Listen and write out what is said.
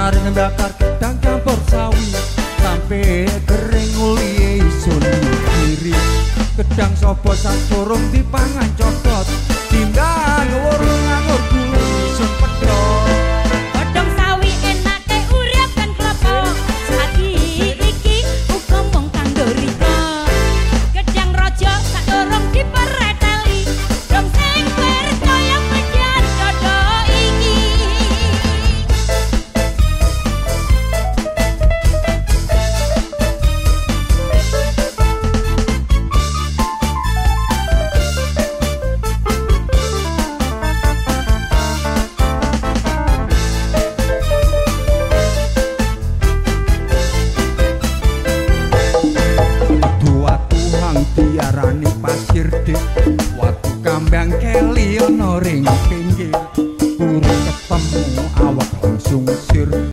Bareng bakar gedang campur sawi sampai kering uli isun kiri. Gedang sopo sak durung dipangan codot timbang ngurung nganggur gulu isun pedhot. Godhong sawi enake urip kan klopo saiki iki uga mung kanggo rika. Gedang raja sak durung dipereteli dong sing percaya menyang dodo iki. Diarani pasir dik watu kambang keli ana ring pinggir burung ketemu awak langsung sir